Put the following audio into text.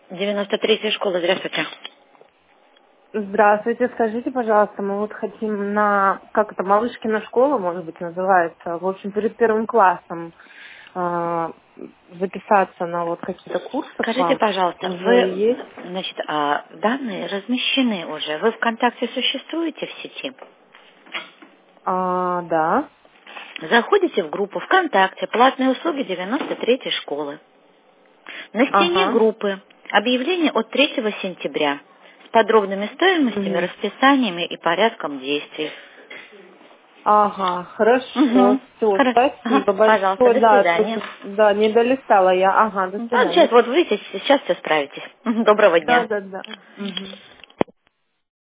93-я школа, здравствуйте. Здравствуйте, скажите, пожалуйста, мы вот хотим как это, Малышкина школа, может быть, называется, в общем, перед первым классом записаться на вот какие-то курсы к Скажите, вам. пожалуйста, Уже вы, есть? значит, данные размещены уже. Вы ВКонтакте существуете в сети? Да. Заходите в группу ВКонтакте «Платные услуги 93-й школы». На стене Ага. группы объявление от 3 сентября с подробными стоимостями, Мгм. расписаниями и порядком действий. Ага, хорошо, Угу. все, Хорошо. Ага. спасибо Пожалуйста, большое. до Да, свидания. да, не долистала я. Ага, до Ну, сейчас, свидания. вот видите, сейчас все справитесь. Доброго Да, дня. да, да. Мгм.